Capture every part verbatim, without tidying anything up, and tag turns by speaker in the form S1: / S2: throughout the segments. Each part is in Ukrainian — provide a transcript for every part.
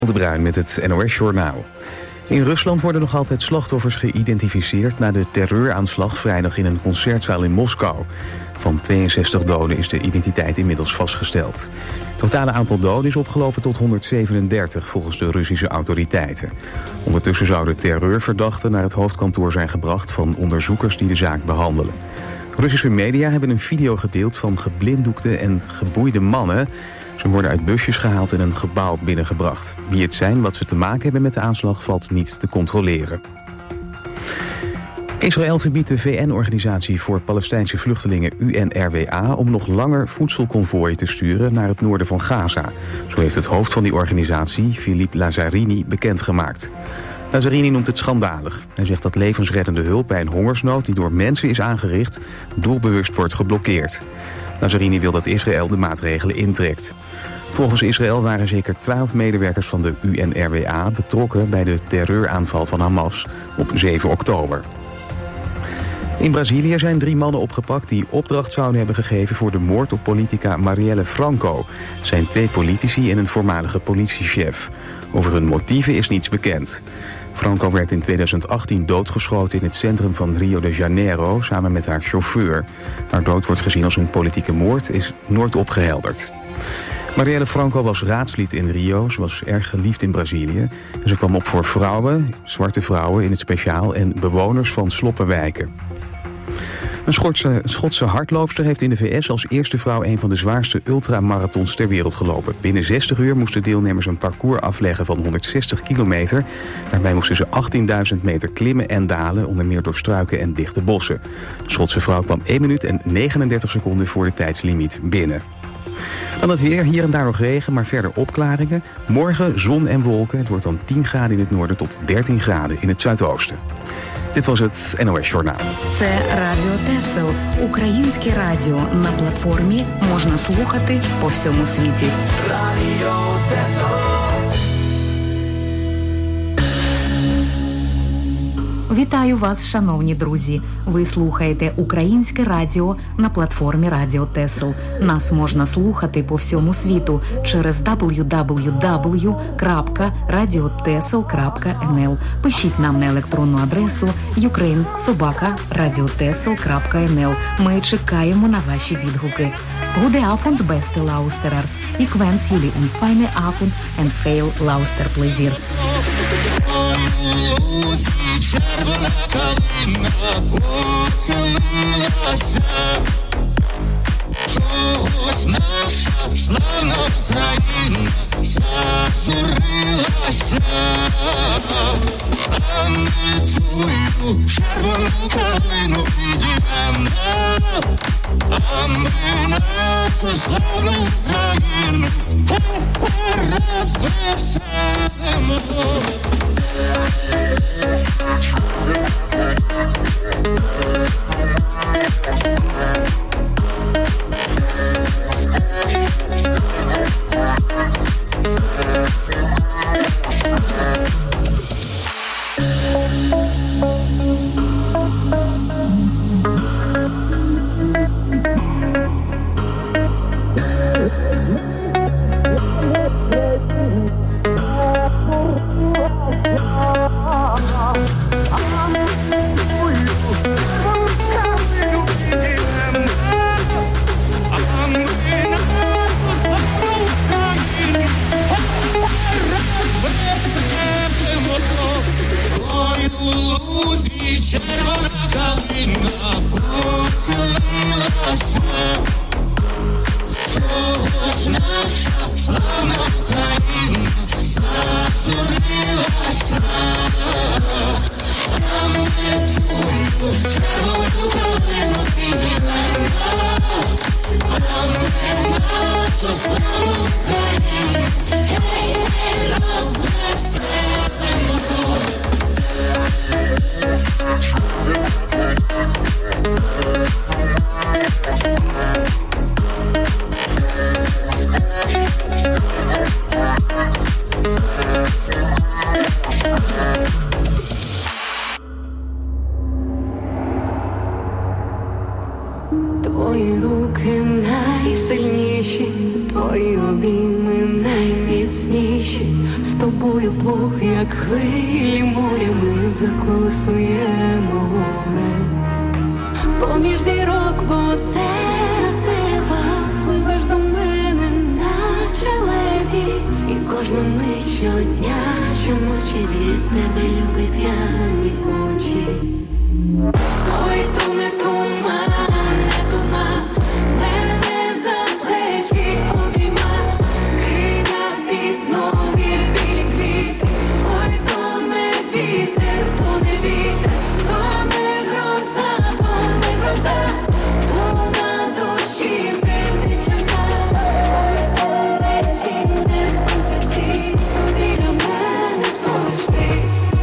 S1: De Bruin met het N O S-journaal. In Rusland worden nog altijd slachtoffers geïdentificeerd na de terreuraanslag vrijdag in een concertzaal in Moskou. Van tweeënzestig doden is de identiteit inmiddels vastgesteld. Het totale aantal doden is opgelopen tot honderdzevenendertig volgens de Russische autoriteiten. Ondertussen zouden terreurverdachten naar het hoofdkantoor zijn gebracht van onderzoekers die de zaak behandelen. Russische media hebben een video gedeeld van geblinddoekte en geboeide mannen. Ze worden uit busjes gehaald en een gebouw binnengebracht. Wie het zijn, wat ze te maken hebben met de aanslag, valt niet te controleren. Israël verbiedt de V N-organisatie voor Palestijnse vluchtelingen U N R W A om nog langer voedselconvooien te sturen naar het noorden van Gaza. Zo heeft het hoofd van die organisatie, Philippe Lazzarini, bekendgemaakt. Lazzarini noemt het schandalig. Hij zegt dat levensreddende hulp bij een hongersnood die door mensen is aangericht doelbewust wordt geblokkeerd. Lazzarini wil dat Israël de maatregelen intrekt. Volgens Israël waren zeker twaalf medewerkers van de U N R W A betrokken bij de terreuraanval van Hamas op zeven oktober. In Brazilië zijn drie mannen opgepakt die opdracht zouden hebben gegeven voor de moord op politica Marielle Franco. Het zijn twee politici en een voormalige politiechef. Over hun motieven is niets bekend. Franco werd in tweeduizend achttien doodgeschoten in het centrum van Rio de Janeiro samen met haar chauffeur. Haar dood wordt gezien als een politieke moord, is nooit opgehelderd. Marielle Franco was raadslid in Rio, ze was erg geliefd in Brazilië. En ze kwam op voor vrouwen, zwarte vrouwen in het speciaal en bewoners van sloppenwijken. Een Schotse, Schotse hardloopster heeft in de V S als eerste vrouw een van de zwaarste ultramarathons ter wereld gelopen. Binnen zestig uur moesten deelnemers een parcours afleggen van honderdzestig kilometer. Daarbij moesten ze achttienduizend meter klimmen en dalen, onder meer door struiken en dichte bossen. De Schotse vrouw kwam één minuut en negenendertig seconden voor de tijdslimiet binnen. Dan het weer, hier en daar nog regen, maar verder opklaringen. Morgen zon en wolken. Het wordt dan tien graden in het noorden tot dertien graden in het zuidoosten. Dit was het N O S-journaal.
S2: Це Радіо Тесел. Українське радіо. На платформі можна слухати по всьому світі. Радіо Тесел. Вітаю вас, шановні друзі. Ви слухаєте Українське радіо на платформі Радіо Тесел. Нас можна слухати по всьому світу через дабл ю дабл ю дабл ю крапка радіотесел крапка ен ел. Пишіть нам на електронну адресу юкрейн собака радіотесел крапка ен ел. Ми чекаємо на ваші відгуки. Goede avond, beste luisteraars. Ik wens jullie een fijne avond en veel luisterplezier. Червона калина ухилилася, чогось наша славна Україна зажурилася, а ми твою червону калину підіймемо, а ми нашу славну Україну розвеселимо.
S3: тобою вдвох, як хвилі моря, ми заколисуємо море. Поміж зірок по озерах неба пливеш до мене, наче лебідь. І кожну мить щодня, щоночі від тебе, любі п'яні очі. Ой, то не туман, не туман, мене за плечі обійма, кида під ноги білі квіти. Ой, то не вітер, то не вітер, то не гроза, то не гроза, то на душі бринить сльоза. Ой, то не тінь, не сонце тінь, то біля мене поруч ти.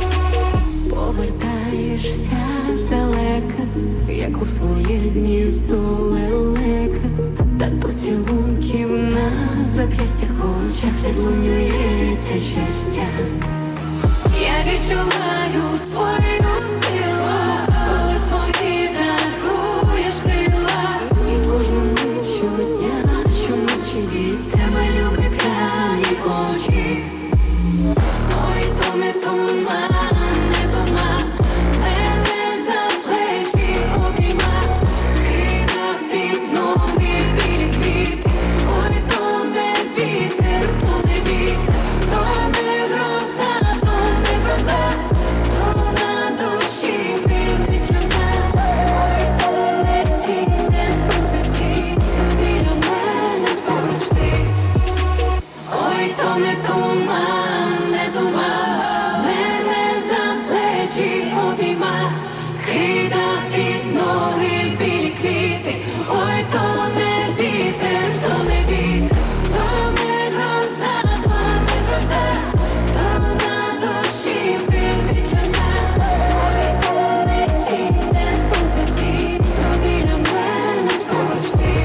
S3: Повертаєшся здалека, як у своє гніздо лелека, та то цілунків на зап'ястях, в очах відлунюється щастя. Я відчуваю твою силу, коли свої даруєш крила. І кожну мить щодня, щоночі від тебе, любі п'яні очі. Ой, то не туман, не туман, мене за плечі обійма, кида під ноги білі квіти. Ой, то не вітер, то не вітер, то не гроза, то не гроза, то на душі бринить сльоза. Ой, то не тінь, не сонце тінь, то біля мене поруч ти. Ой, то не туман, не туман, мене за плечі обійма, кида під ноги білі квіти. Ой, то не вітер, то не вітер, то не гроза, то не гроза, то на душі бринить сльоза. Ой, то не тінь, не сонце тінь, то біля мене поруч ти.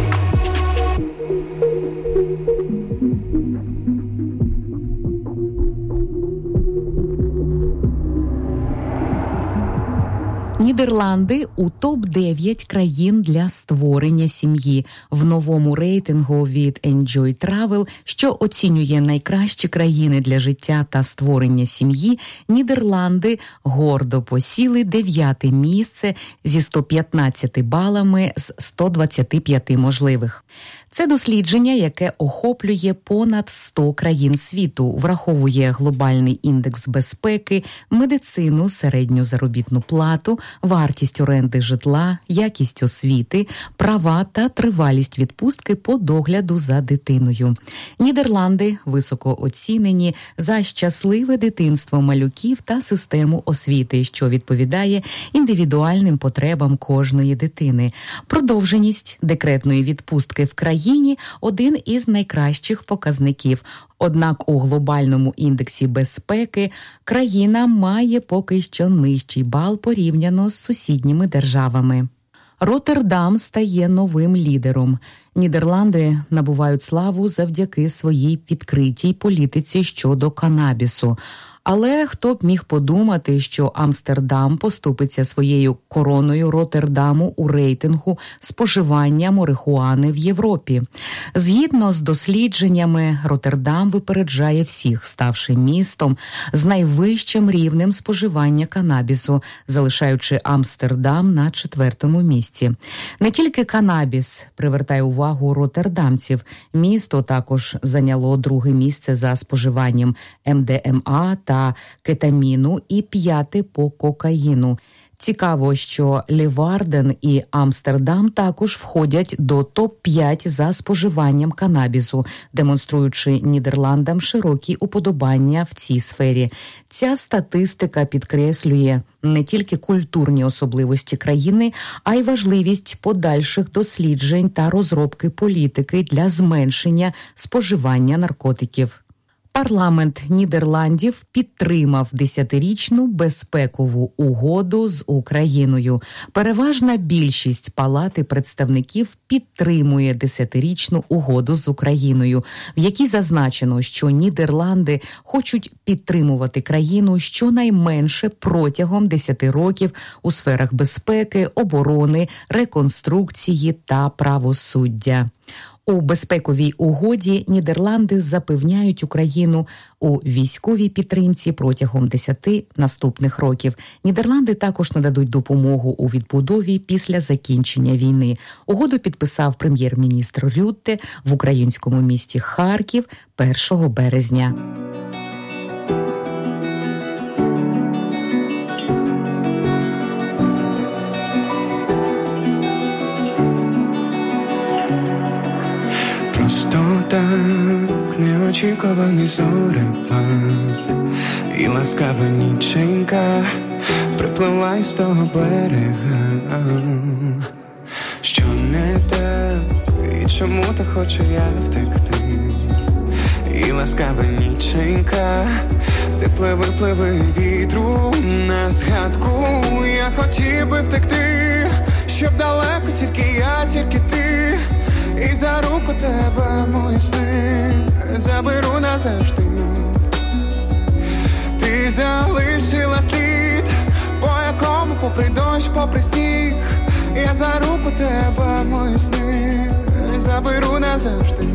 S2: Нідерланди у топ дев'ять країн для створення сім'ї в новому рейтингу від Enjoy Travel, що оцінює найкращі країни для життя та створення сім'ї. Нідерланди гордо посіли дев'яте місце зі сто п'ятнадцяти балами з сто двадцяти п'яти можливих. Це дослідження, яке охоплює понад сто країн світу, враховує глобальний індекс безпеки, медицину, середню заробітну плату, вартість оренди житла, якість освіти, права та тривалість відпустки по догляду за дитиною. Нідерланди високо оцінені за щасливе дитинство малюків та систему освіти, що відповідає індивідуальним потребам кожної дитини. Продовженість декретної відпустки в країні – один із найкращих показників. Однак у глобальному індексі безпеки країна має поки що нижчий бал порівняно з сусідніми державами. Роттердам стає новим лідером. Нідерланди набувають славу завдяки своїй відкритій політиці щодо канабісу. Але хто б міг подумати, що Амстердам поступиться своєю короною Роттердаму у рейтингу споживання марихуани в Європі. Згідно з дослідженнями, Роттердам випереджає всіх, ставши містом з найвищим рівнем споживання канабісу, залишаючи Амстердам на четвертому місці. Не тільки канабіс привертає увагу роттердамців. Місто також зайняло друге місце за споживанням ем де ем а та та кетаміну і п'яте по кокаїну. Цікаво, що Леварден і Амстердам також входять до топ п'ять за споживанням канабісу, демонструючи Нідерландам широкі уподобання в цій сфері. Ця статистика підкреслює не тільки культурні особливості країни, а й важливість подальших досліджень та розробки політики для зменшення споживання наркотиків. Парламент Нідерландів підтримав десятирічну безпекову угоду з Україною. Переважна більшість Палати представників підтримує десятирічну угоду з Україною, в якій зазначено, що Нідерланди хочуть підтримувати країну щонайменше протягом десяти років у сферах безпеки, оборони, реконструкції та правосуддя. У безпековій угоді Нідерланди запевняють Україну у військовій підтримці протягом десяти наступних років. Нідерланди також нададуть допомогу у відбудові після закінчення війни. Угоду підписав прем'єр-міністр Рютте в українському місті Харків першого березня.
S4: Просто так неочікуваний зорепад і ласкава ніченька припливла із того берега. Що не так, і чому так хочу я втекти? І ласкава ніченька, ти пливи, пливи вітру на згадку. Я хотів би втекти, щоб далеко тільки я, тільки ти. І за руку тебе, мої сни, заберу назавжди. Ти залишила слід, по якому попри дощ, попри сніг. Я за руку тебе, мої сни, заберу назавжди.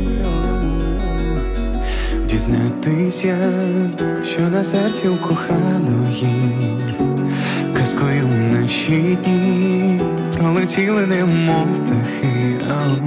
S4: Дізнатись, як, що на серці у коханої, казкою наші дні пролетіли немов птахи.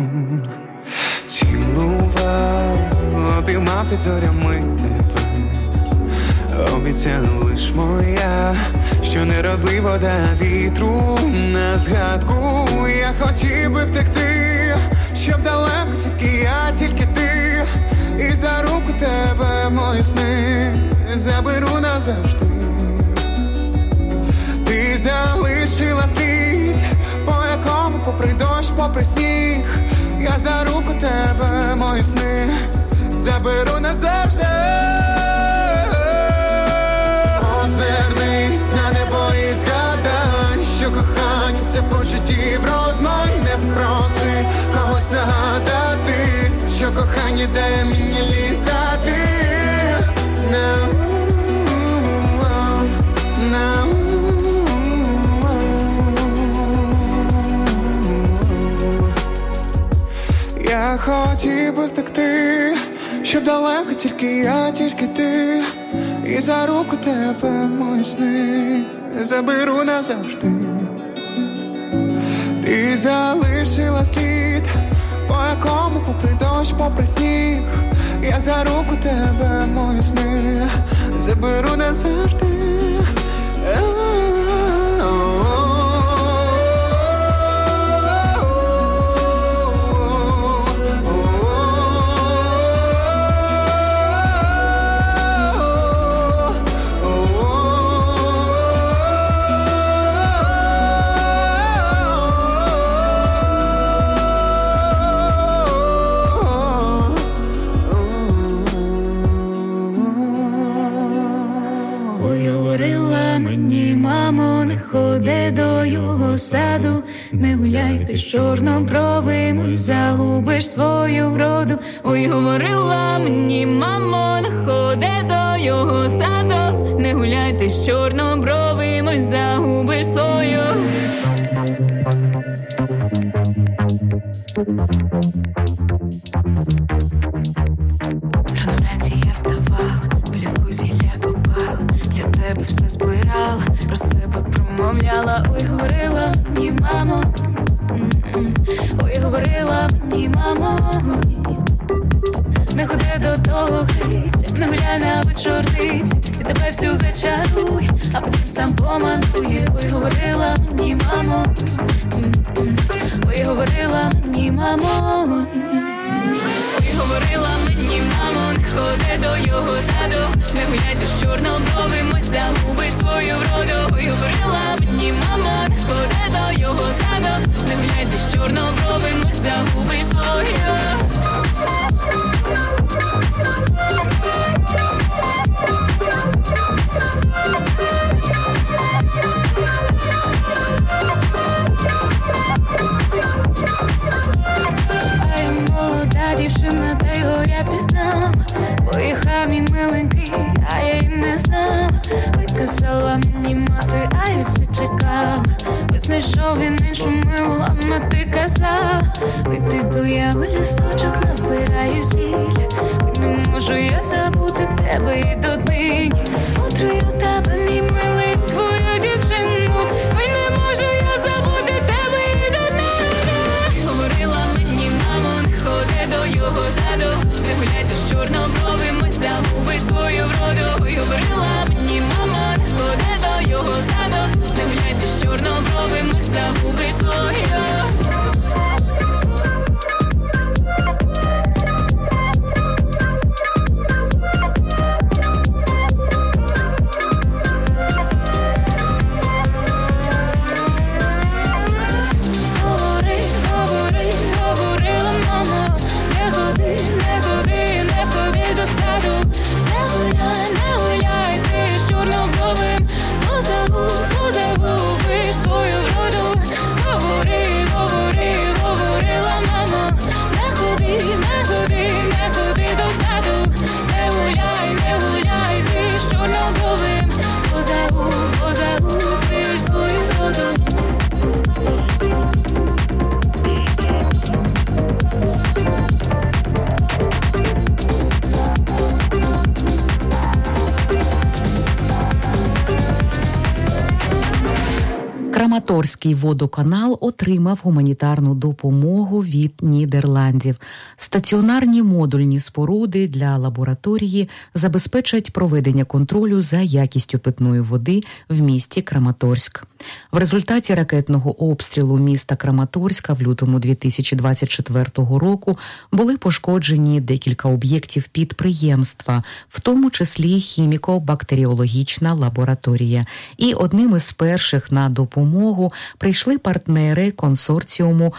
S4: Цілував, обіймав під зорями тебе, обіцяла лиш моя, що не розлий вода вітру на згадку. Я хотів би втекти, щоб далеко тільки я, тільки ти. І за руку тебе, мої сни, заберу назавжди. Ти залишила слід, по якому попри дощ, попри сніг. Я за руку тебе, мої сни, заберу назавжди. Озирнись на небо і згадай, що кохання це почуттів розмай. Не проси когось нагадати, що кохання дає мені літати. No, no. Я хотів би втекти, щоб далеко тільки я, тільки ти. І за руку тебе, мої сни, заберу назавжди. Ти залишила слід, по якому попри дощ, попри сніг. Я за руку тебе, мої сни, заберу назавжди.
S3: Ходи до його саду, не гуляй ти з чорнобровим, загубиш свою вроду. Ой, говорила мені, мамо, не ходи до його саду, не гуляй ти з чорнобровим, загубиш свою. Рано вранці я вставала, у ліску зілля копала, для тебе все збирала, про себе промовляла. Ой, говорила мені, мамо, ой, говорила мені, мамо, не ходи до того хриця, не гуляй на вечорниці, від тебе всю зачарує, а потім сам поманкує. Ой, говорила мені, мамо, ой, говорила мені, мамо, ой, говорила мені, мамо, не ходи до його саду, не гуляйте з чорнобровим, ось загубиш свою вроду. Ой, говорила мені, мамо, не ходи до його саду, не гуляйте з чорнобровим, ось загубиш свою. А я молода дівчина, та його я пізнав. Поїхав мій миленький, а я й не знав. Ой, казала мені мати, а я все чекав. Ось знайшов він іншу милу, а мати казав, піду я у лісочок, назбираю зілля. Не можу я забути тебе і доднині. Утрою тебе, мій милий, твою дівчину. Ой, не можу я забути тебе і доднині. Говорила мені, мамо, не ходи до його заду, не гуляйте з чорнобровими, загубиш свою вроду. Говорила мені, мамо, не ходи до його заду, не гуляйте з чорнобровими, загубиш свою.
S2: Краматорський водоканал отримав гуманітарну допомогу від Нідерландів. Стаціонарні модульні споруди для лабораторії забезпечать проведення контролю за якістю питної води в місті Краматорськ. В результаті ракетного обстрілу міста Краматорська в лютому дві тисячі двадцять четвертого року були пошкоджені декілька об'єктів підприємства, в тому числі хіміко-бактеріологічна лабораторія. І одним із перших на допомогу прийшли партнери консорціуму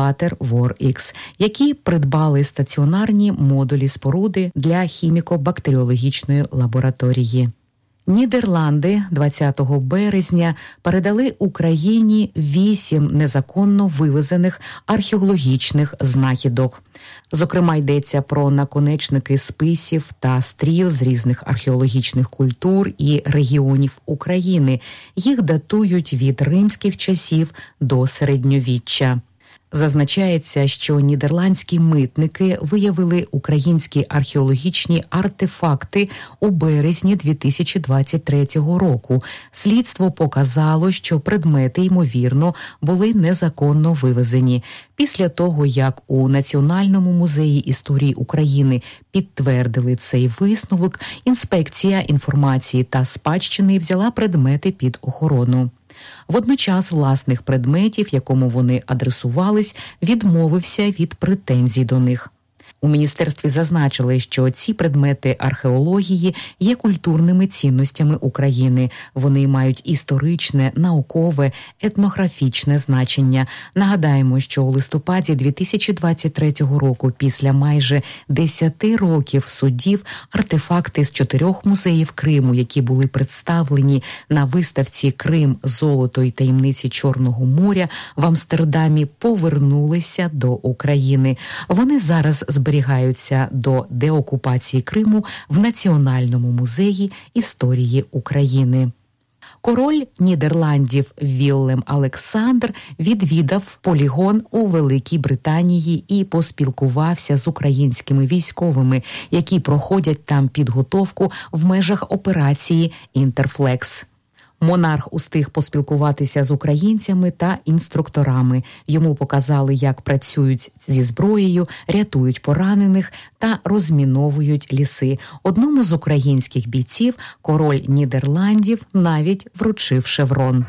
S2: WaterWorX, які придбали стаціонарні модулі споруди для хіміко-бактеріологічної лабораторії. Нідерланди двадцятого березня передали Україні вісім незаконно вивезених археологічних знахідок. Зокрема, йдеться про наконечники списів та стріл з різних археологічних культур і регіонів України. Їх датують від римських часів до середньовіччя. Зазначається, що нідерландські митники виявили українські археологічні артефакти у березні дві тисячі двадцять третього року. Слідство показало, що предмети, ймовірно, були незаконно вивезені. Після того, як у Національному музеї історії України підтвердили цей висновок, інспекція інформації та спадщини взяла предмети під охорону. Водночас власних предметів, якому вони адресувались, відмовився від претензій до них. У міністерстві зазначили, що ці предмети археології є культурними цінностями України. Вони мають історичне, наукове, етнографічне значення. Нагадаємо, що у листопаді дві тисячі двадцять третього року, після майже десяти років судів, артефакти з чотирьох музеїв Криму, які були представлені на виставці «Крим. Золото і таємниці Чорного моря» в Амстердамі, повернулися до України. Вони зараз зберігаються зберігаються до деокупації Криму в Національному музеї історії України. Король Нідерландів Віллем Олександр відвідав полігон у Великій Британії і поспілкувався з українськими військовими, які проходять там підготовку в межах операції «Інтерфлекс». Монарх устиг поспілкуватися з українцями та інструкторами. Йому показали, як працюють зі зброєю, рятують поранених та розміновують ліси. Одному з українських бійців король Нідерландів навіть вручив шеврон.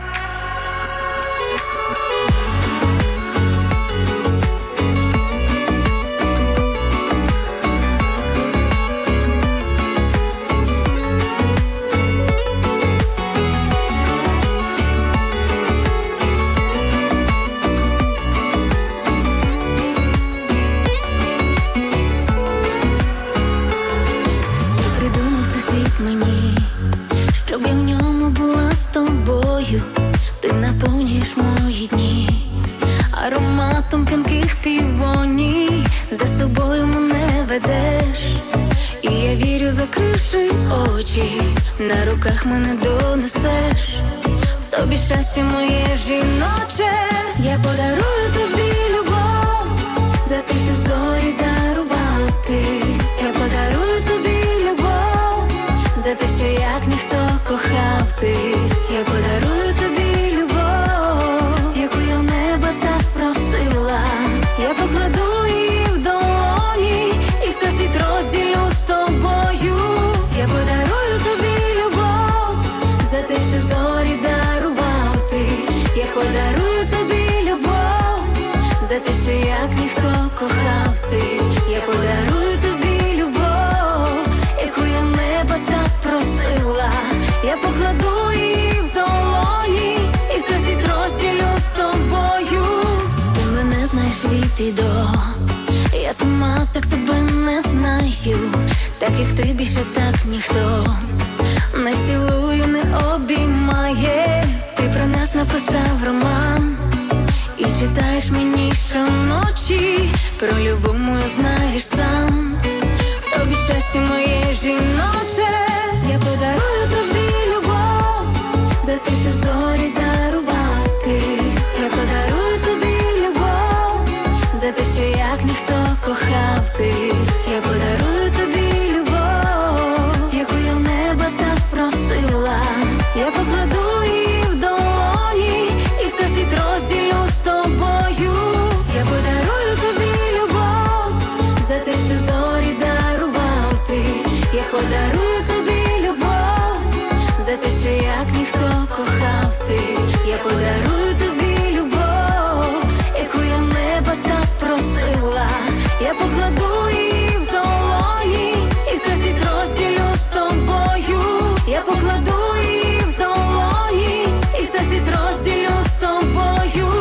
S3: Ти наповнюєш мої дні ароматом п'янких півоній, за собою мене ведеш, і я вірю, закривши очі, на руках мене донесеш. В тобі щастя моє жіноче. Я подарую тобі любов, за те, що зорі дарував ти. Я подарую тобі любов, за те, що як ніхто кохав ти. Я подарую тобі любов, яку я в небо так просила. Я покладу її в долоні і все світ розділю з тобою. Я подарую тобі любов, за те, що зорі дарував ти. Я подарую тобі любов, за те, що як ніхто кохав ти. Я подарую тобі любов, яку я в небо так просила. Я покладу її в долоні і все світ розділю з тобою. Ти мене знаєш від і до, я сама так себе не знаю. Так як ти більше так ніхто не цілує, не обіймає. Ти про нас написав роман і читаєш мені щоночі. Про любов мою знаєш сам, в тобі щастя моє жіноче. Я подарую тобі любов, за те, що зорі дарував ти. Я подарую тобі любов, за те, що як ніхто кохав ти. Я подарую тобі любов, яку я в небо так просила. Я покладу її в долоні і все світ розділю з тобою. Я подарую тобі любов, за те, що зорі дарував ти. Я подарую тобі любов, за те, що як ніхто кохав ти. Я подарую тобі любов, яку я в небо так просила. Я покладу її в долоні і все світ розділю з тобою. Я покладу її в долоні і все світ розділю з тобою.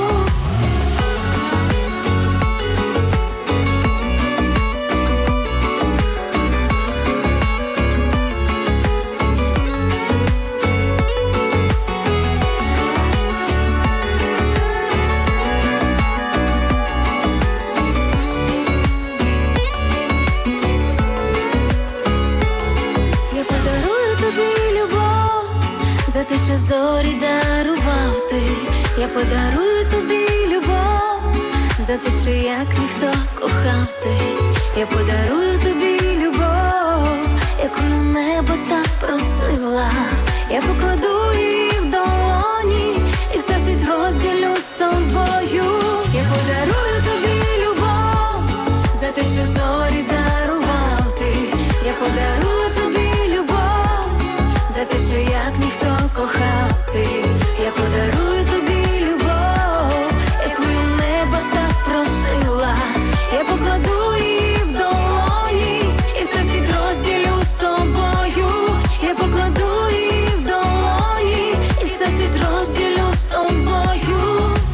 S3: За те, що зорі дарував ти. Я подарую тобі любов, за те, що як ніхто кохав ти. Я подарую тобі любов, яку небо так просила. Я покладу її в долоні і все світ розділю з тобою. Я подарую тобі любов, за те, що зорі дарував ти. Я подарую тобі любов, за те, що як ніхто кохав ти. Я подарую тобі любов, яку небо так просила. Я покладу її в долоні і все світ розділю з тобою. Я покладу її в долоні і все світ розділю з тобою.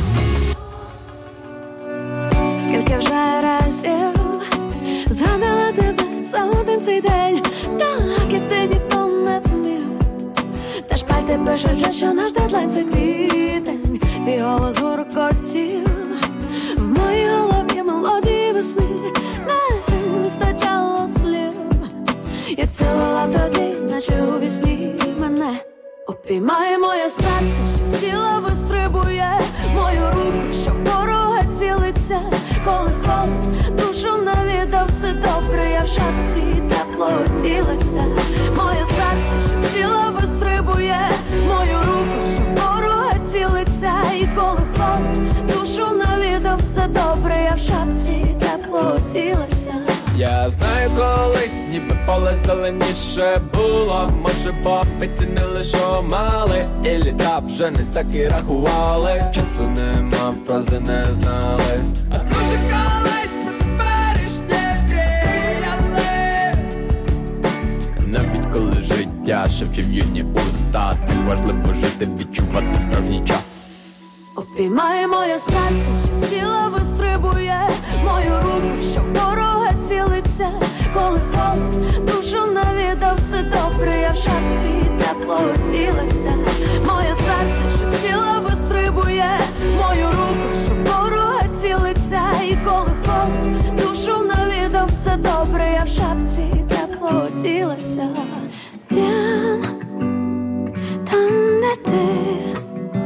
S5: Скільки вже разів згадала тебе за один цей день, так як ти ніхто не вмів. Та шпальти пишуть вже, що наш дедлайн це квітень. Твій голос гуркотів в моїй голові мелодії весни. Не вистачало слів, як цілував тоді, наче у вісні мене. Обіймає моє серце, що з тіла вистрибує, мою руку, що ворога цілиться. Коли холод душу навідав, все добре, я в шапці тепло оділася. Моє серце, що з тіла вистрибує, мою руку, що ворога цілиться. І коли холод душу навідав, все добре, я в шапці тепло оділася.
S6: Я знаю, колись ніби поле зеленіше було. Може, бабі цінили, що мали, і літа вже не так і рахували. Часу нема, фрази не знали. А може, колись про теперішнє мріяли. Навіть коли життя шепче в юні уста, так важливо жити, відчувати справжній час.
S5: Обіймає моє серце, що з тіла вистрибує, мою руку, що ворога цілиться. Коли холод душу навідав, все добре, я в шапці тепло оділася. Моє серце, що з тіла вистрибує, мою руку, що ворога цілиться. І коли холод душу навідав, все добре, я в шапці тепло оділася. Дім, там, де ти,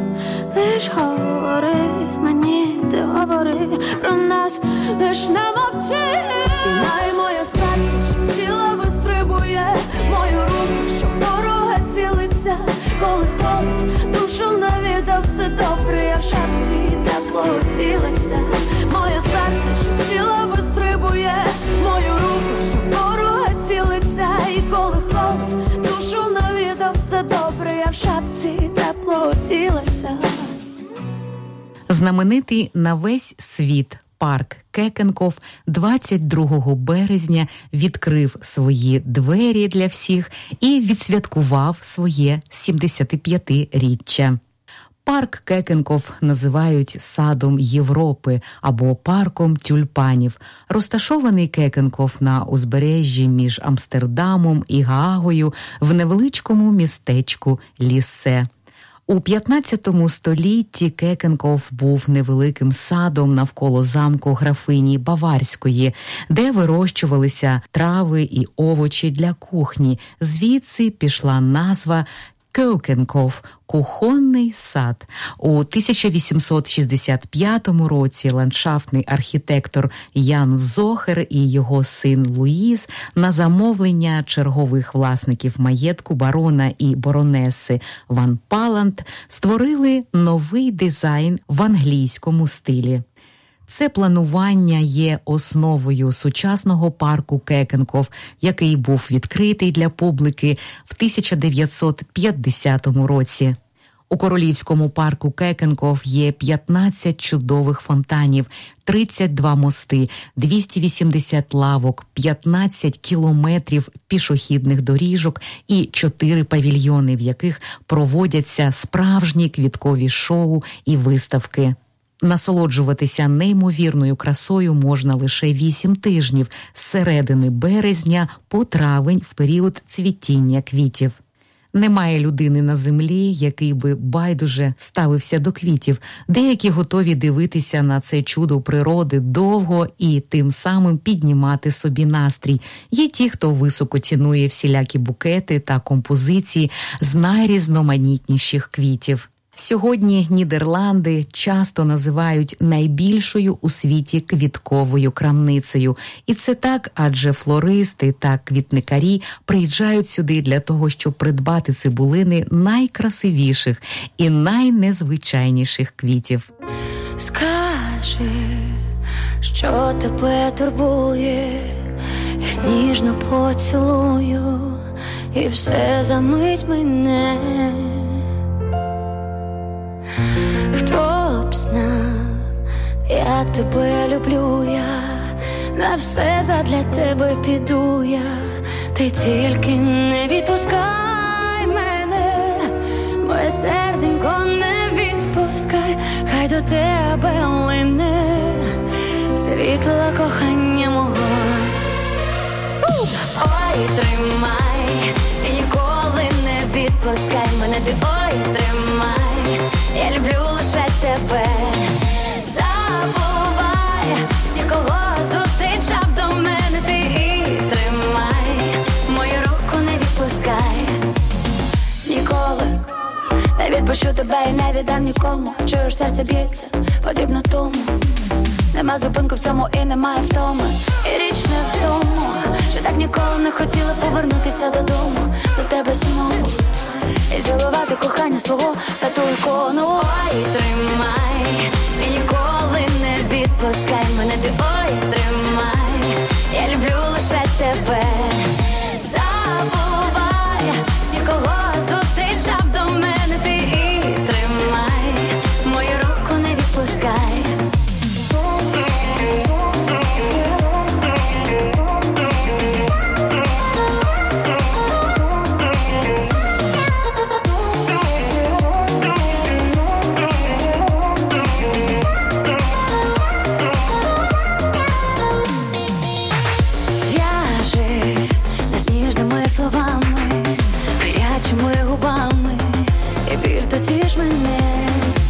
S5: лиш говори мені, ти говори про нас, лиш не мовчи. І моє серце, що з тіла вистрибує, мою руку, що ворога цілиться, коли холод душу навідав, все добре, я в шапці тепло оділася. Моє серце, що з тіла вистрибує, мою руку, що ворога цілиться, і коли холод душу навідав, все добре, я в шапці тепло оділася.
S2: Знаменитий на весь світ парк Кекенков двадцять другого березня відкрив свої двері для всіх і відсвяткував своє сімдесятип'ятиріччя. Парк Кекенков називають садом Європи або парком тюльпанів. Розташований Кекенков на узбережжі між Амстердамом і Гаагою в невеличкому містечку Ліссе. У п'ятнадцятому столітті Кекенков був невеликим садом навколо замку графині Баварської, де вирощувалися трави і овочі для кухні. Звідси пішла назва Кекенков – кухонний сад. У тисяча вісімсот шістдесят п'ятому році ландшафтний архітектор Ян Зохер і його син Луїс на замовлення чергових власників маєтку барона і баронеси Ван Палант створили новий дизайн в англійському стилі. Це планування є основою сучасного парку Кекенков, який був відкритий для публіки в тисяча дев'ятсот п'ятдесятому році. У королівському парку Кекенков є п'ятнадцять чудових фонтанів, тридцять два мости, двісті вісімдесят лавок, п'ятнадцять кілометрів пішохідних доріжок і чотири павільйони, в яких проводяться справжні квіткові шоу і виставки. Насолоджуватися неймовірною красою можна лише вісім тижнів з середини березня по травень в період цвітіння квітів. Немає людини на землі, який би байдуже ставився до квітів. Деякі готові дивитися на це чудо природи довго і тим самим піднімати собі настрій. Є ті, хто високо цінує всілякі букети та композиції з найрізноманітніших квітів. Сьогодні Нідерланди часто називають найбільшою у світі квітковою крамницею. І це так, адже флористи та квітникарі приїжджають сюди для того, щоб придбати цибулини найкрасивіших і найнезвичайніших квітів.
S5: Скажи, що тебе турбує, я ніжно поцілую, і все замить мене. Хто б знав, як тебе люблю я, на все задля тебе піду я, ти тільки не відпускай мене, моє серденько не відпускай, хай до тебе лине світло кохання мого. Ой, тримай, і ніколи не відпускай мене, ти ой, тримай, я люблю лише тебе. Забувай всі, кого зустрічав до мене, ти і тримай, мою руку не відпускай. Ніколи не відпущу тебе і не віддам нікому. Чуєш, серце б'ється, подібно тому. Нема зупинку в цьому і немає втоми. І річ не в тому, що так ніколи не хотіла повернутися додому, до тебе знову і цілувати кохання свого святу ікону. Ой, тримай, і ніколи не відпускай мене, ти ой, тримай, я люблю лише тебе. Забувай всі, кого зустрічав до мене, ти і тримай, мою руку не відпускай. Тоді ж мене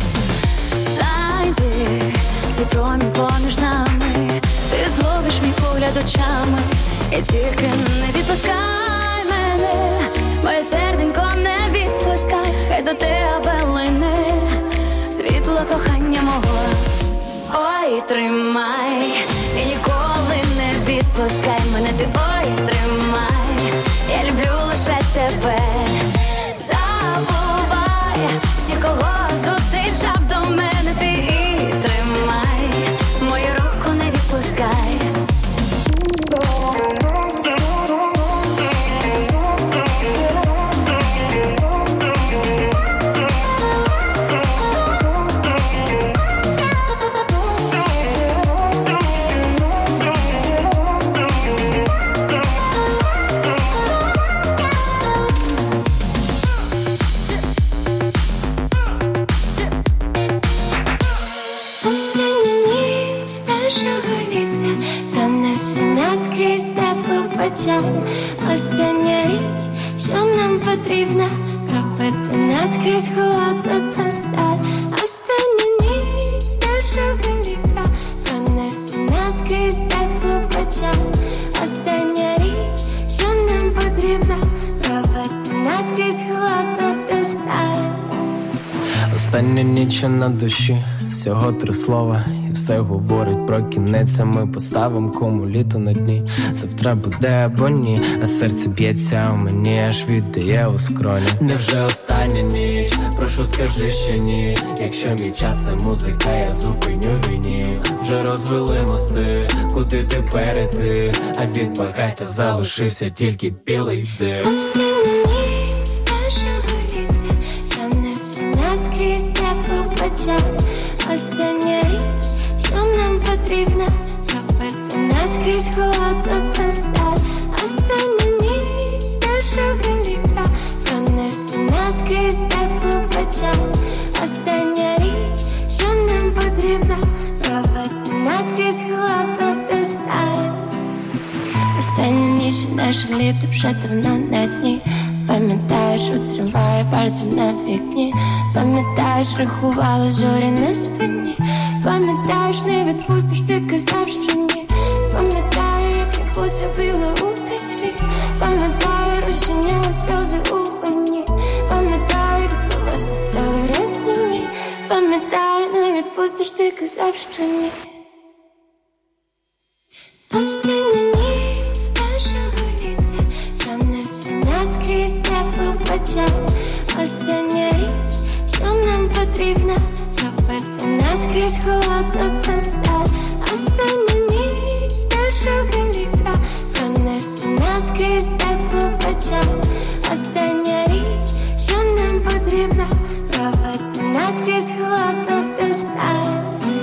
S5: знайди, цей промінь поміж нами, ти зловиш мій погляд очами, і тільки не відпускай мене, моє серденько не відпускай, хай до тебе лине світло тіло кохання мого. Ой, тримай, і ніколи не відпускай мене ти, ой, тримай, я люблю лише тебе. Забувай всі, кого зустрічав до мене ти, і тримай, мою руку не відпускай.
S7: Остання річ, що нам потрібна, пропити наскрізь холодну та сталь. Остання ніч нашого літа, пронесе наскрізь теплу печаль. Остання річ, що нам потрібна, пропити наскрізь холодну та сталь.
S8: Остання ніч на душі, всього три слова, і все говорить про кінець, а ми поставим кому літо на дні. Завтра буде або ні, а серце б'ється у мені, аж віддає у скроні. Невже остання ніч? Прошу, скажи, що ні. Якщо мій час це музика, я зупиню війні. Вже розвели мости, куди тепер іти, а від багаття залишився тільки білий дим.
S7: Остання ніч нашого літа, пронесе наскрізь теплу печаль. Остання річ, що нам потрібна, пропити наскрізь холодну та сталь. Остання ніч нашого літа, пронесе наскрізь теплу печаль. Остання річ, що нам потрібна, пропити наскрізь холодну та сталь. Остання ніч наше літо вже давно на дні. Пам'ятаєш, утримає пальцем на вікні. Пам'ятаєш, рахувала зорі на спині. Пам'ятаєш, не відпустиш, ти казав, що ні. Пам'ятаю, як я позабила у письмі. Пам'ятаю, розчиняла сльози у вині. Пам'ятаю, як слова все стали різними. Пам'ятаю, не відпустиш, ти казав, що ні. Остання ніч нашого літа, пронесе наскрізь теплу печаль. Остання річ, що нам потрібна, пропити наскрізь холодну та сталь. Остання ніч нашого літа, пронесе наскрізь теплу печаль. Остання річ, що нам потрібна, пропити наскрізь холодну та сталь.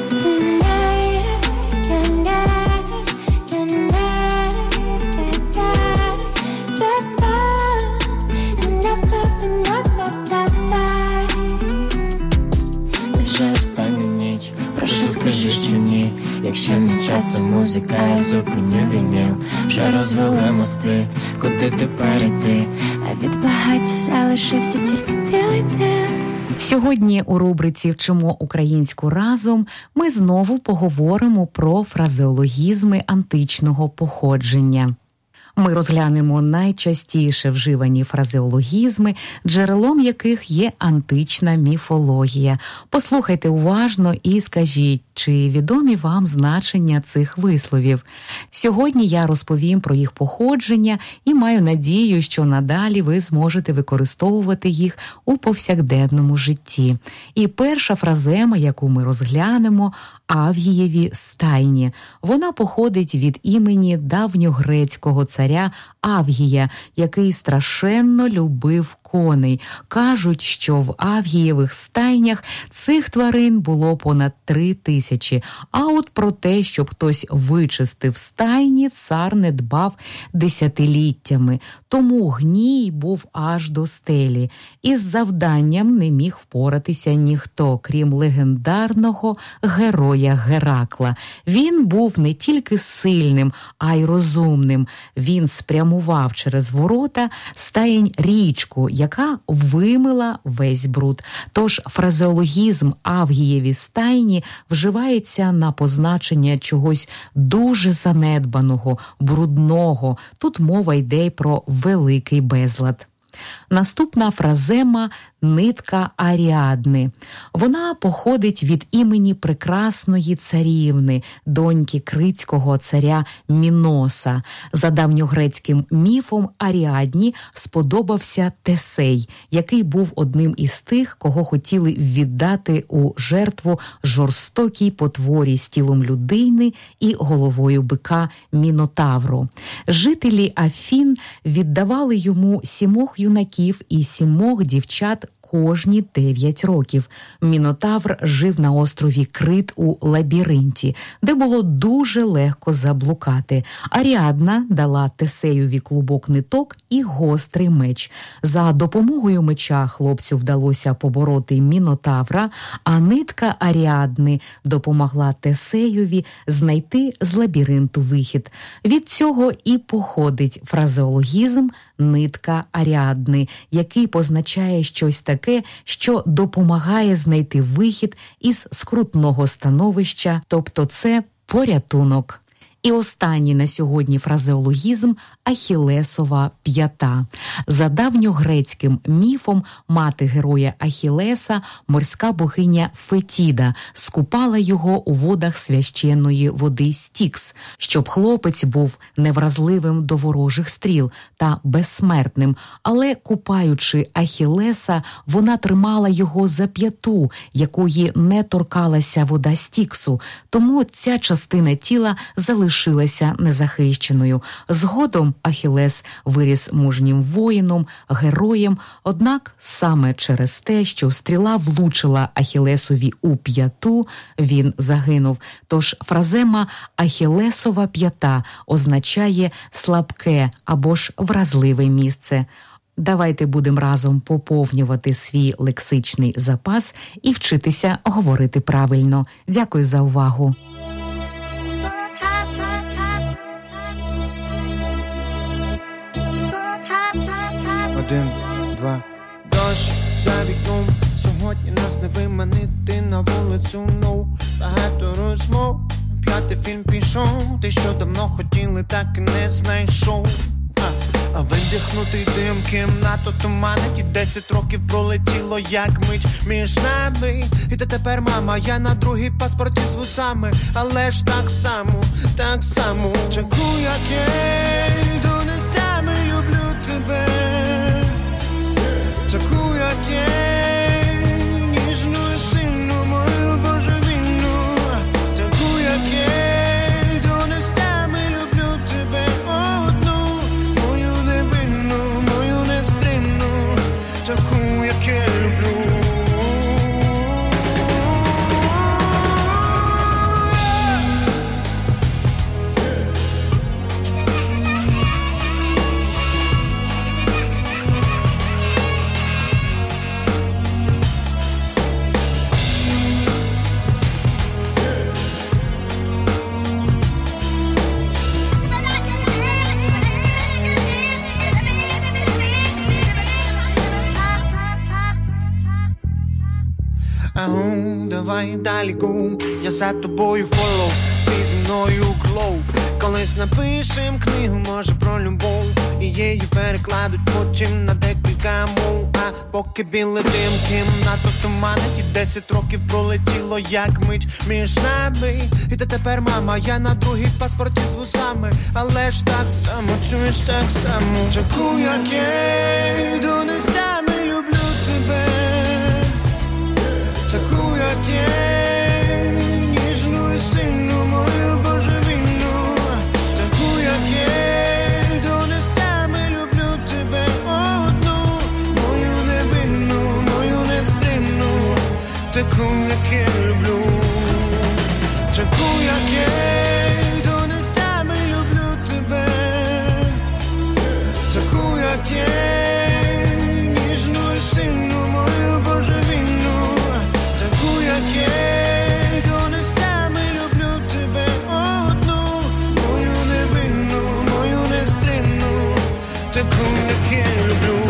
S8: Прошу, скажи, що ні. Якщо мій час це музика, я зупиню вініл. Вже розвели мости, куди тепер іти,
S7: а від багаття залишився тільки білий дим.
S2: Сьогодні у рубриці «Вчимо українську разом» ми знову поговоримо про фразеологізми античного походження. Ми розглянемо найчастіше вживані фразеологізми, джерелом яких є антична міфологія. Послухайте уважно і скажіть, чи відомі вам значення цих висловів. Сьогодні я розповім про їх походження і маю надію, що надалі ви зможете використовувати їх у повсякденному житті. І перша фразема, яку ми розглянемо – Авгієві стайні. Вона походить від імені давньогрецького царя Авгія, який страшенно любив коней. Кажуть, що в Авгієвих стайнях цих тварин було понад три тисячі. А от про те, щоб хтось вичистив стайні, цар не дбав десятиліттями. Тому гній був аж до стелі. Із завданням не міг впоратися ніхто, крім легендарного героя Геракла. Він був не тільки сильним, а й розумним. Він спрямував через ворота стаєнь річку, яка вимила весь бруд. Тож фразеологізм «Авгієві стайні» вживається на позначення чогось дуже занедбаного, брудного. Тут мова йде про великий безлад. Наступна фразема «нитка Аріадни». Вона походить від імені прекрасної царівни, доньки критського царя Міноса. За давньогрецьким міфом Аріадні сподобався Тесей, який був одним із тих, кого хотіли віддати у жертву жорстокій потворі з тілом людини і головою бика Мінотавру. Жителі Афін віддавали йому сімох юнаків і сімох дівчат кожні дев'ять років. Мінотавр жив на острові Крит у лабіринті, де було дуже легко заблукати. Аріадна дала Тесеєві клубок ниток і гострий меч. За допомогою меча хлопцю вдалося побороти Мінотавра, а нитка Аріадни допомогла Тесеєві знайти з лабіринту вихід. Від цього і походить фразеологізм «нитка Аріадни», який позначає щось таке, що допомагає знайти вихід із скрутного становища, тобто це порятунок. І останній на сьогодні фразеологізм «Ахілесова п'ята». За давньогрецьким міфом мати героя Ахілеса, морська богиня Фетіда, скупала його у водах священної води Стікс, щоб хлопець був невразливим до ворожих стріл та безсмертним. Але, купаючи Ахілеса, вона тримала його за п'яту, якої не торкалася вода Стіксу, тому ця частина тіла залишилася незахищеною. Згодом Ахілес виріс мужнім воїном, героєм, однак саме через те, що стріла влучила Ахілесові у п'яту, він загинув. Тож фразема «Ахілесова п'ята» означає слабке або ж вразливе місце. Давайте будемо разом поповнювати свій лексичний запас і вчитися говорити правильно. Дякую за увагу.
S4: Один, два. Дощ за вікном, сьогодні нас не виманити на вулицю, ну, багато розмов. П'ятий фільм пішов, ти що давно хотіли, так і не знайшов. А, а видихнутий дим, кімнату туманить, і десять років пролетіло, як мить між нами. І ти тепер мама, я на другій паспорті з вусами, але ж так само, так само. Таку, як є, донестями люблю тебе. Таку, як є, ніжну і сильну, мою божевільну. Таку, як є, донестями люблю тебе одну, мою невинну, мою нестримну. Таку, як я люблю. Агум, давай далі гум, я за тобою фоллоу, ти зі мною глоу. Колись напишем книгу, може, про любов, і її перекладуть потім на декілька мов. А поки білий дим, кімнату туманить, і десять років пролетіло, як мить між нами. І ти тепер мама, я на другій паспорті з вусами, але ж так само, чуєш, так само. Таку, як є, донестями люблю тебе. Таку, як є, ніжну і сильну, мою божевільну. Таку, як є, донестями люблю тебе одну, мою невинну, мою нестримну. Таку, як я люблю. Таку, як є, донестями люблю тебе. Таку, як є, ніжну і сильну, мою божевільну. Таку, як є, донестями люблю тебе одну, мою невинну, мою нестримну. Таку, як я люблю.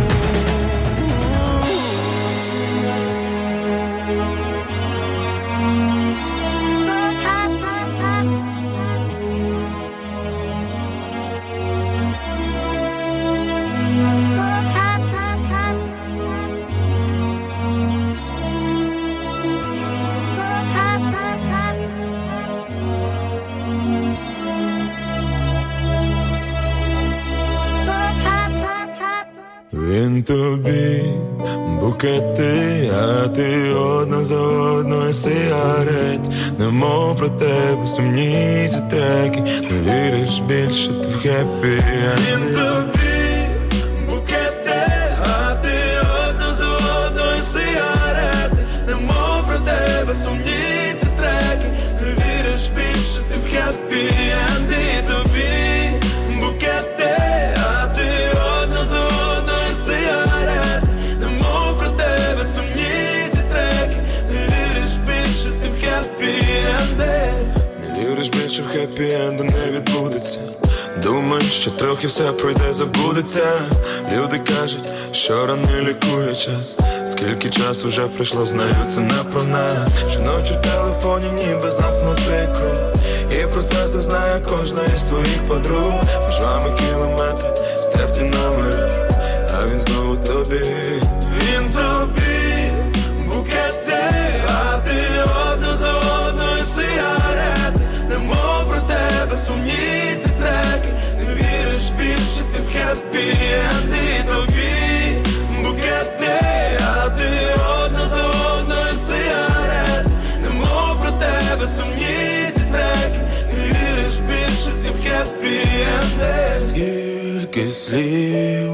S9: букети, а ти одна за одною сигарет. Немов про тебе сумні ці треки, не віриш більше ти в хеппі. Він тобі букети, а ти одна за одною сигарет. Немов про тебе сумні ці треки, не віриш більше ти в хеппі. Він тобі букети, а ти одна за одною сигарет. Немов про тебе сумні ці треки, не віриш більше ти в хеппі-енди. Не віриш більше в хеппі-енди не відбудеться. Думаєш, що трохи все пройде, забудеться. Люди кажуть, що рани лікує час. Скільки часу вже пройшло, знаю, це не про нас. Щоночі в телефоні ніби замкнутий круг, і про це все знає кожна із твоїх подруг. Між вами кілометри, стерті номери, а він знову тобі. Він тобі букети, а ти одна за одною сигарет. Немов про тебе сумні ці треки, не віриш більше ти в хеппі-енди. Тобі букети, а ти одна за одною сигарет. Немов про тебе сумні ці треки, не віриш більше ти в хеппі-енди. Скільки слів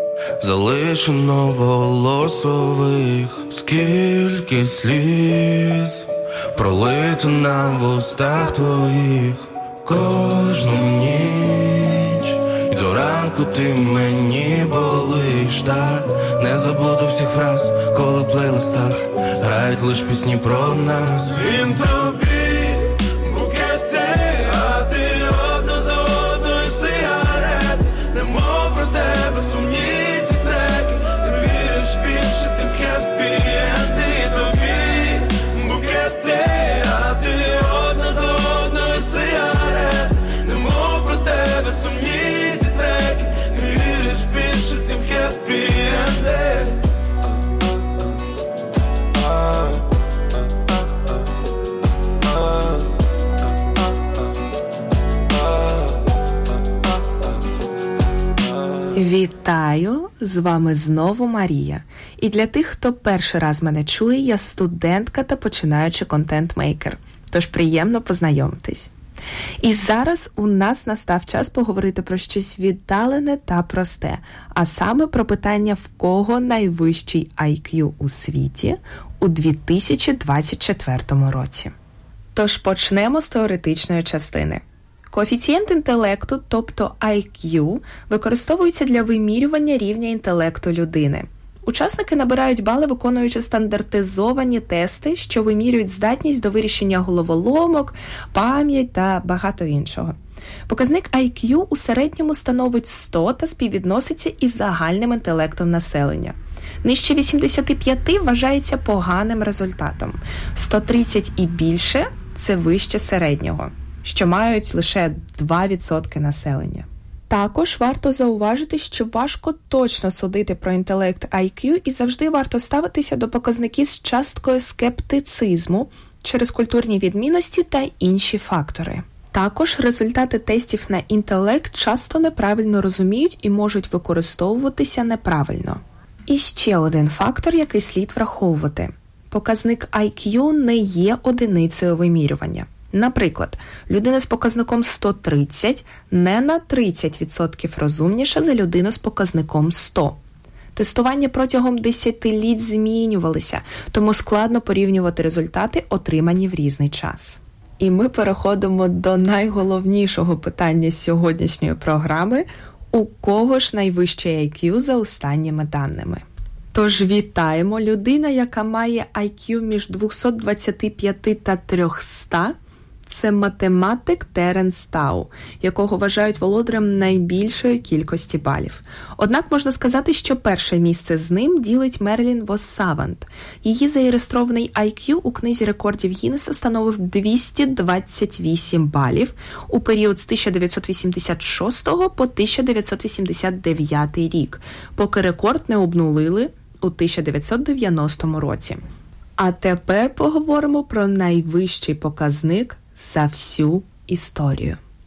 S9: залишено волосових, скільки сліз пролито на вустах твоїх. Кожну ніч і до ранку ти мені болиш, так не забуду всіх фраз, коли в плейлистах грають лиш пісні про нас. Він тобі букети, а ти одна за одною сигарет. Немов про тебе сумні ці треки, не віриш більше ти в хеппі-енди. Тобі букети, а ти одна за одною сигарет. Немов про тебе сумні ці треки, не віриш більше ти в хеппі-енди.
S10: Вітаю! З вами знову Марія. І для тих, хто перший раз мене чує, я студентка та починаючий контент-мейкер. Тож приємно познайомитись. І зараз у нас настав час поговорити про щось віддалене та просте, а саме про питання, в кого найвищий ай к'ю у світі у дві тисячі двадцять четвертому році. Тож почнемо з теоретичної частини. Коефіцієнт інтелекту, тобто ай к'ю, використовується для вимірювання рівня інтелекту людини. Учасники набирають бали, виконуючи стандартизовані тести, що вимірюють здатність до вирішення головоломок, пам'ять та багато іншого. Показник ай к'ю у середньому становить сто та співвідноситься із загальним інтелектом населення. Нижче вісімдесят п'ять вважається поганим результатом. сто тридцять і більше – це вище середнього, що мають лише два відсотки населення. Також варто зауважити, що важко точно судити про інтелект ай к'ю і завжди варто ставитися до показників з часткою скептицизму через культурні відмінності та інші фактори. Також результати тестів на інтелект часто неправильно розуміють і можуть використовуватися неправильно. І ще один фактор, який слід враховувати. Показник ай к'ю не є одиницею вимірювання. Наприклад, людина з показником сто тридцять не на тридцять відсотків розумніша за людину з показником сто. Тестування протягом десятиліть змінювалися, тому складно порівнювати результати, отримані в різний час. І ми переходимо до найголовнішого питання сьогоднішньої програми – у кого ж найвищий ай к'ю за останніми даними? Тож вітаємо, людина, яка має ай к'ю між двісті двадцять п'ять та триста, це математик Теренс Тау, якого вважають володарем найбільшої кількості балів. Однак можна сказати, що перше місце з ним ділить Мерлін Вос Савант. Її зареєстрований ай к'ю у книзі рекордів Гіннеса становив двісті двадцять вісім балів у період з тисяча дев'ятсот вісімдесят шостого по тисяча дев'ятсот вісімдесят дев'ятий рік, поки рекорд не обнулили у тисяча дев'ятсот дев'яностому році. А тепер поговоримо про найвищий показник за всю історію.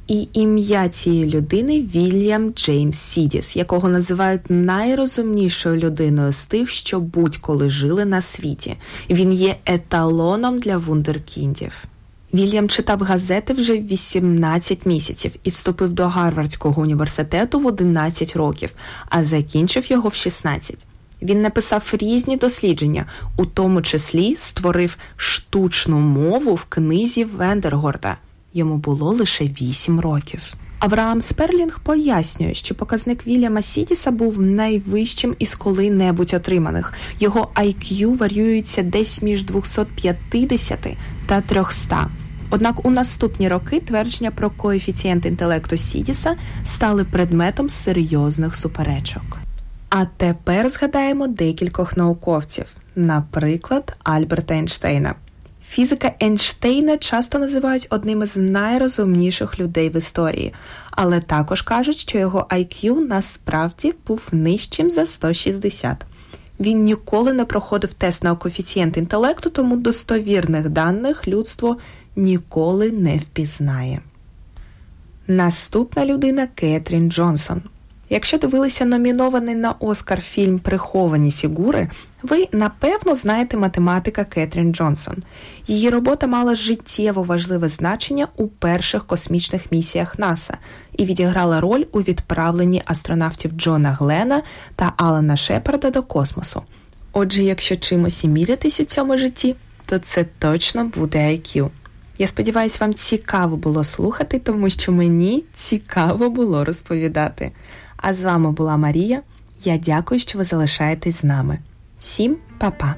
S10: І ім'я цієї людини – Вільям Джеймс Сідіс, якого називають найрозумнішою людиною з тих, що будь-коли жили на світі. Він є еталоном для вундеркіндів. Вільям читав газети вже в вісімнадцять місяців і вступив до Гарвардського університету в одинадцять років, а закінчив його в шістнадцять. Він написав різні дослідження, у тому числі створив штучну мову в книзі Вендергорда. Йому було лише вісім років. Авраам Сперлінг пояснює, що показник Вільяма Сідіса був найвищим із коли-небудь отриманих. Його ай к'ю варіюється десь між двісті п'ятдесят та триста. Однак у наступні роки твердження про коефіцієнт інтелекту Сідіса стали предметом серйозних суперечок. А тепер згадаємо декількох науковців, наприклад, Альберта Ейнштейна. Фізика Ейнштейна часто називають одним із найрозумніших людей в історії, але також кажуть, що його ай к'ю насправді був нижчим за сто шістдесят. Він ніколи не проходив тест на коефіцієнт інтелекту, тому достовірних даних людство ніколи не впізнає. Наступна людина – Кетрін Джонсон. Якщо дивилися номінований на Оскар фільм «Приховані фігури», ви, напевно, знаєте математика Кетрін Джонсон. Її робота мала життєво важливе значення у перших космічних місіях НАСА і відіграла роль у відправленні астронавтів Джона Глена та Алана Шепарда до космосу. Отже, якщо чимось і мірятись у цьому житті, то це точно буде ай к'ю. Я сподіваюся, вам цікаво було слухати, тому що мені цікаво було розповідати. А з вами була Марія. Я дякую, що ви залишаєтесь з нами. Всім па-па!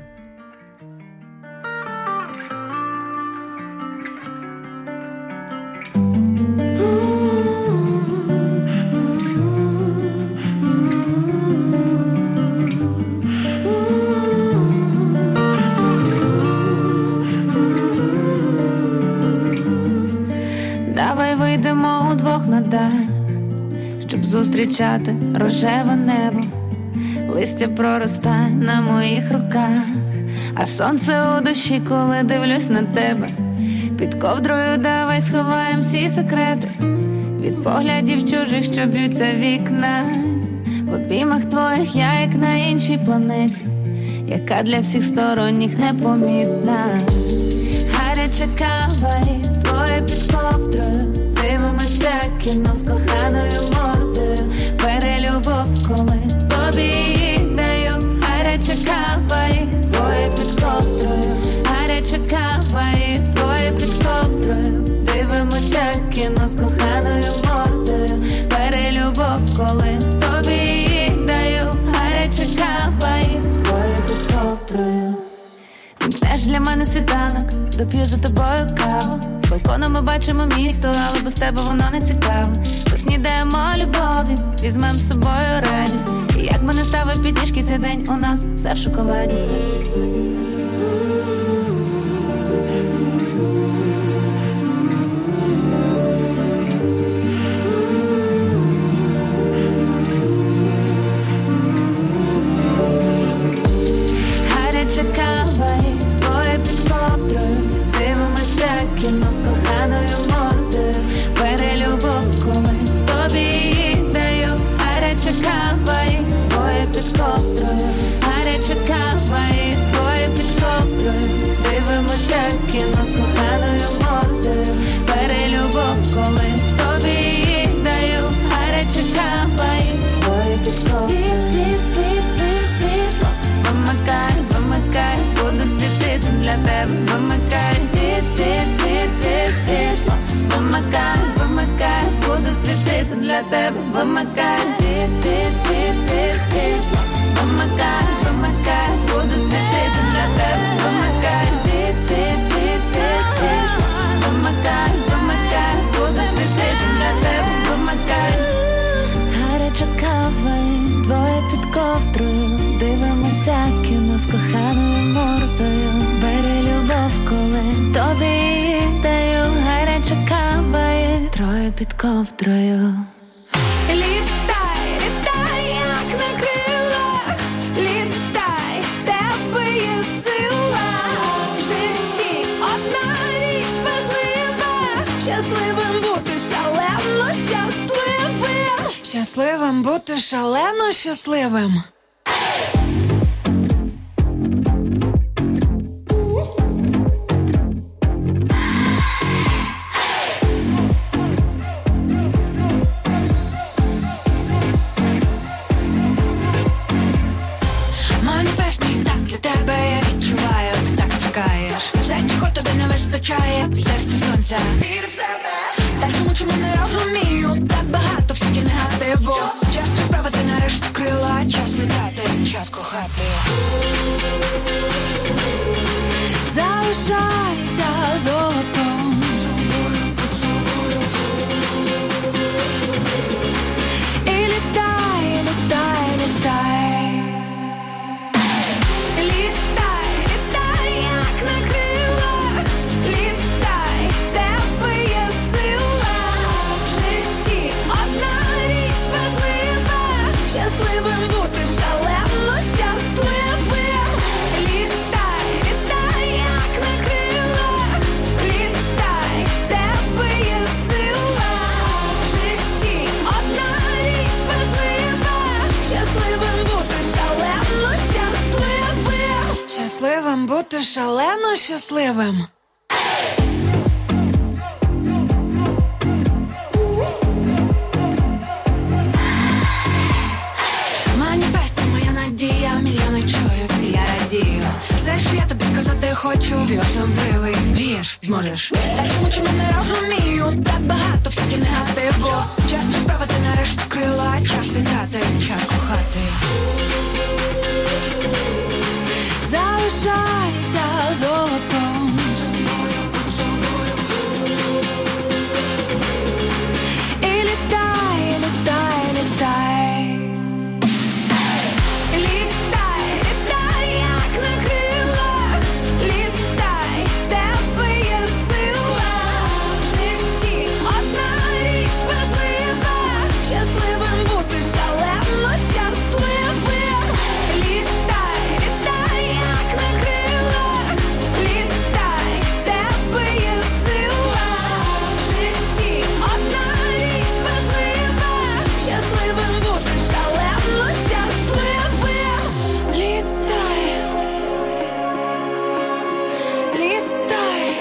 S11: Давай вийдемо удвох на дах, щоб зустрічати рожеве небо. Листя проростає на моїх руках, а сонце у душі, коли дивлюсь на тебе. Під ковдрою давай сховаємо всі секрети від поглядів чужих, що б'ються вікна. В обіймах твоїх я як на іншій планеті, яка для всіх сторонніх непомітна. Гаряча кава і твоє під ковдрою, дивимося кіно з коханою мордою. Перелюбов, коли тобі її даю. Гаряча кава і твоє під ковдрою, гаряча кава і твоє під ковдрою, дивимося кіно з коханою мордою. Перелюбов, коли тобі її даю. Гаряча кава і твоє під ковдрою. Теж для мене світанок, доп'ю за тобою каву. З балкону ми бачимо місто, але без тебе воно не цікаво. Поснідаємо любові, візьмем з собою радість. І як би не ставив підніжки цей день, у нас все в шоколаді. Гаряча кава і твоє під ковдрою, дивимося кіно з коханою мордою. Перелюбов, коли тобі її даю. Гаряча кава і твоє під ковдрою, гаряча кава і твоє під ковдрою, дивимося кіно з коханою мордою. Перелюбов, коли тобі її даю. Гаряча кава і твоє під ковдрою. Світ, світ, світ, світ, світло. Вимикай, вимикай, буду світити для тебе. Вимикай, світ, світ, світ, світ, світло. Вимикай, вимикай, буду світити для тебе. Вимикай, світ, світ, світ, світ, світло. Вимикай, вимикай, буду світити для тебе. Вимикай, світ, світ, світ, світ, світло. Вимикай, вимикай, буду світити для тебе. Вимикай. Гаряча кава і двоє під ковдрою, дивимося кіно з коханою мордою. Бери любов, коли тобі її даю. Гаряча кава і троє під ковдрою. Літай, літай, як на крилах. Літай, в тебе є сила. В житті одна річ важлива. Щасливим бути шалено.
S5: Щасливим бути шалено щасливим.
S3: Манифест мій так для тебе, я відчуваю, ти так чекаєш. Все, чого тобі не вистачає, в серці сонця. Вір в себе. Та чому, чому не розумію, так багато в світі негативу. Час розправити нарешті крила, час літати, час кохати.
S5: Залишайся золотом. І літай, літай, літай. Літай, літай, як на крилах. Літай, в тебе є сила. В житті одна річ важлива. Щасливим бути шалено щасливим. Літай, літай, як на крилах. Літай, в тебе є сила. В житті одна річ важлива. Щасливим бути шалено щасливим. Щасливим бути шалено щасливим.
S3: Маніфест, моя надія, мільйони чують, і я радію. Все, що я тобі сказати хочу, ти особливий, мрієш, зможеш.
S5: Та чому, чому не розумію, так багато в світі негативу.
S3: Час розправити нарешті крила, час літати, час кохати.
S5: Залишайся золотом. І літай, літай, літай. Літай, літай, як на крилах. Літай, в тебе є сила. В житті одна річ важлива. Щасливим бути шалено щасливим. Літай, літай, як на крилах. Літай, в тебе є сила. В житті одна річ важлива. Щасливим бути шалено щасливим. Літай. Літай.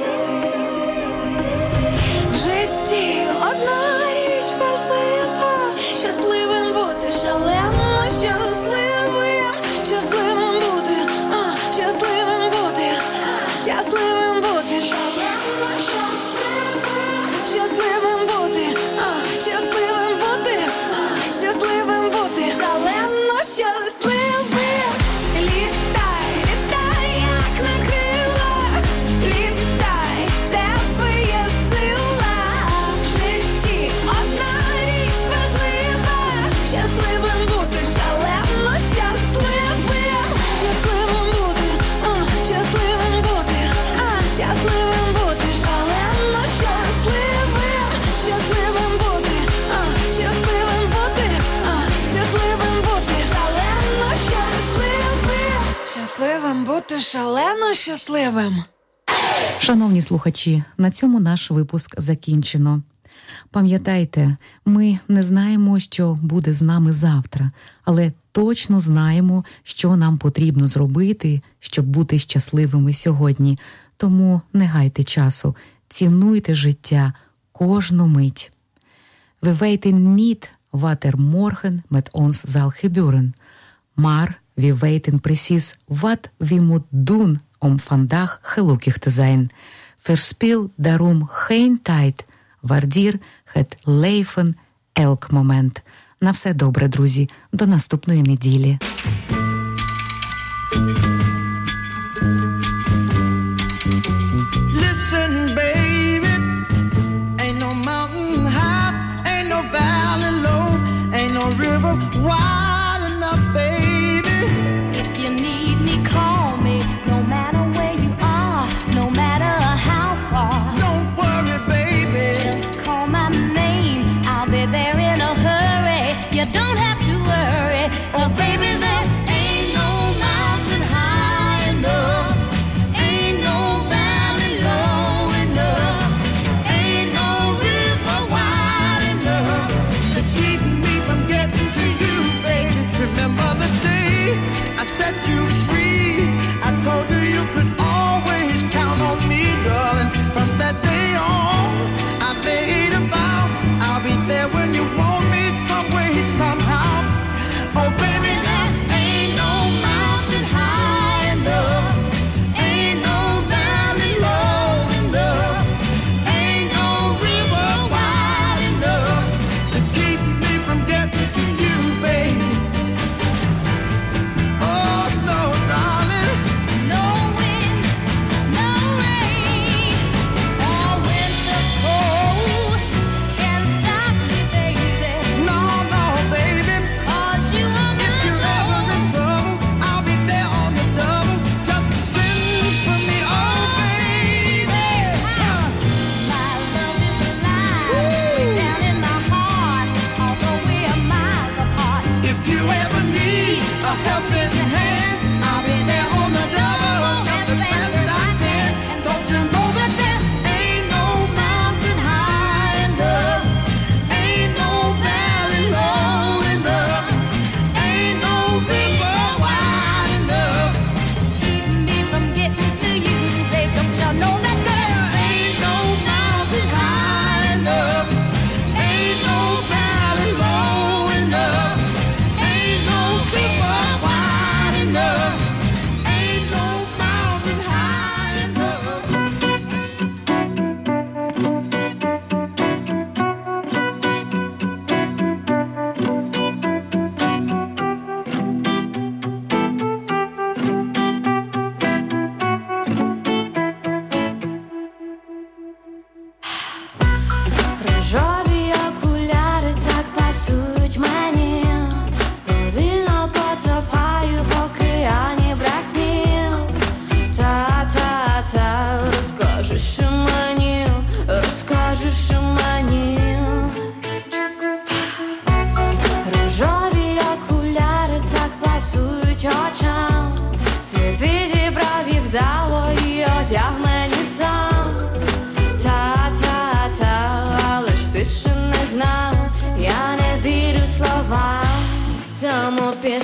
S5: В житті одна річ важлива. Щасливим бути шалено щасливим. Щасливим бути, а, щасливим бути, щасливим бути шалено щасливим. Щасливим бути, а, щасливим бути, а, щасливим бути шалено щасливим. Літай, літай, як на крилах. Літай, в тебе є сила. В житті одна річ важлива. Щасливим бути шалено щасливим. Щасливим бути, а, щасливим бути, а, щасливим бути шалено щасливим. Щасливим бути, а, щасливим бути, а, щасливим бути шалено щасливим. Щасливим бути шалено щасливим.
S2: Шановні слухачі, на цьому наш випуск закінчено. Пам'ятайте, ми не знаємо, що буде з нами завтра, але точно знаємо, що нам потрібно зробити, щоб бути щасливими сьогодні. Тому не гайте часу, цінуйте життя, кожну мить. We weten niet wat er morgen met ons zal gebeuren, maar we weten precies wat we moeten doen om vandaag gelukkig te zijn. Verspil daarom geen tijd. Waardeer het leven elk moment. На все добре, друзі. До наступної неділі.
S12: Listen, baby, ain't no mountain high, ain't no valley low, ain't no river wide enough, baby.
S11: If you need me, call me. No matter where you are, no matter how far.
S12: Don't worry, baby.
S11: Just call my name. I'll be there in a hurry. You don't have to worry, 'cause baby, there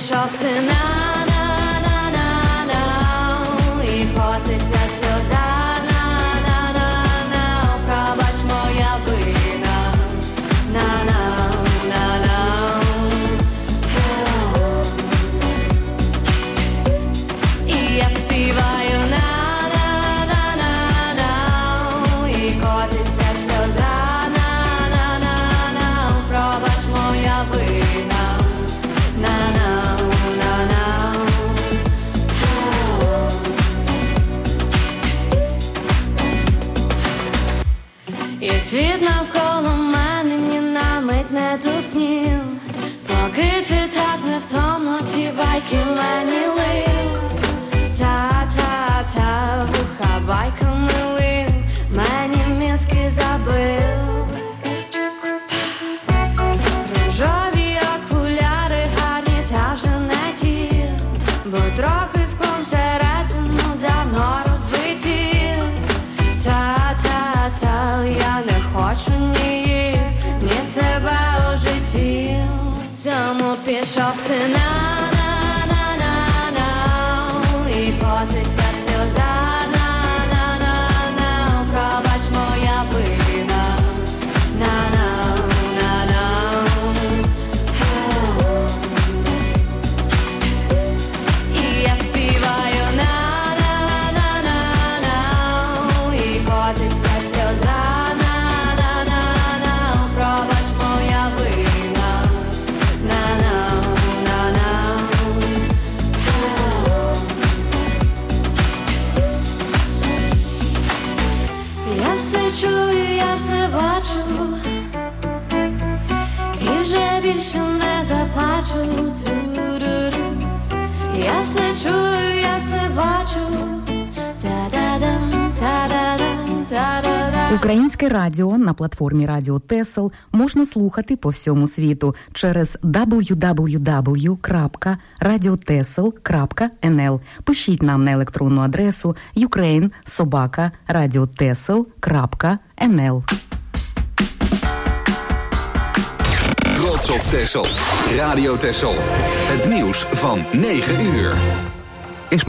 S11: пішов ти на-на-на-на-на, і котиться сльоза, на-на-на-на, пробач моя вина, на-на-на-на. І я співаю на-на-на-на-на, і котиться сльоза, на-на-на-на, пробач моя вина, на-на-на-на. І світ навколо мене ні на мить не тускнів, поки ти так невтомно ці байки мені лив. Та-та-та, вуха байками лив, мені мізки забив. Рожові окуляри гарні, та вже не ті, бо трохи склом всередину давно розбиті. Та-та-та, я не хочу ні їх, ні тебе у житті. Тому пішов ти на-на-на-на-на, і котиться сльоза, на-на-на-на, пробач моя вина, на-на-на-на. І я співаю на-на-на-на-на, і котиться сльоза, на-на-на-на, пробач моя вина, на-на-на-на. Я все чую, я все бачу, і вже більше не заплачу. Ту-ру-ру. Я все чую, я все бачу. Та-да-дам, та-да-дам, та-да-дам.
S2: Українське радіо на платформі Радіо Тесел можна слухати по всьому світу через дабл ю дабл ю дабл ю крапка радіотесел крапка ен ел. Пишіть нам на електронну адресу ukraine собака радіотесел крапка ен ел.
S13: Trots op Texel. Radio Texel. Het nieuws van negen uur.